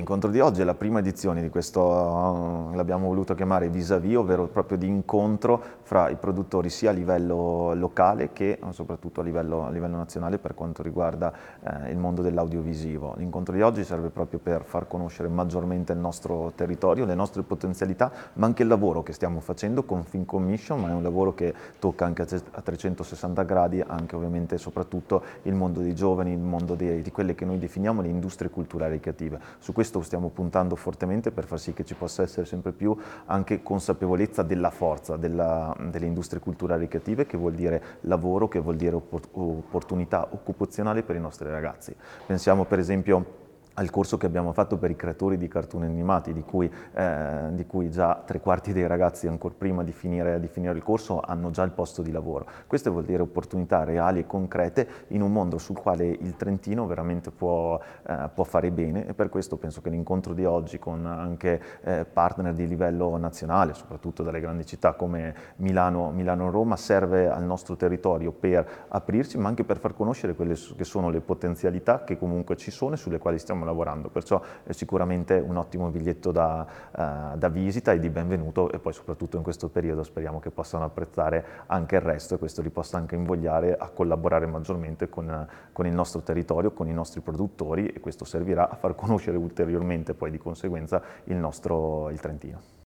L'incontro di oggi è la prima edizione di questo, l'abbiamo voluto chiamare vis-à-vis, ovvero proprio di incontro fra i produttori sia a livello locale che soprattutto a livello nazionale per quanto riguarda il mondo dell'audiovisivo. L'incontro di oggi serve proprio per far conoscere maggiormente il nostro territorio, le nostre potenzialità, ma anche il lavoro che stiamo facendo con Film Commission, ma è un lavoro che tocca anche a 360 gradi, anche ovviamente e soprattutto il mondo dei giovani, il mondo di quelle che noi definiamo le industrie culturali e creative. Su questo stiamo puntando fortemente per far sì che ci possa essere sempre più anche consapevolezza della forza delle industrie culturali e creative, che vuol dire lavoro, che vuol dire opportunità occupazionali per i nostri ragazzi. Pensiamo per esempio al corso che abbiamo fatto per i creatori di cartoni animati, di cui già 3/4 dei ragazzi, ancora prima di finire il corso, hanno già il posto di lavoro. Questo vuol dire opportunità reali e concrete in un mondo sul quale il Trentino veramente può fare bene, e per questo penso che l'incontro di oggi, con anche partner di livello nazionale, soprattutto dalle grandi città come Milano e Roma, serve al nostro territorio per aprirci, ma anche per far conoscere quelle che sono le potenzialità che comunque ci sono e sulle quali stiamo lavorando. Perciò è sicuramente un ottimo biglietto da visita e di benvenuto, e poi soprattutto in questo periodo speriamo che possano apprezzare anche il resto e questo li possa anche invogliare a collaborare maggiormente con il nostro territorio, con i nostri produttori, e questo servirà a far conoscere ulteriormente poi di conseguenza il Trentino.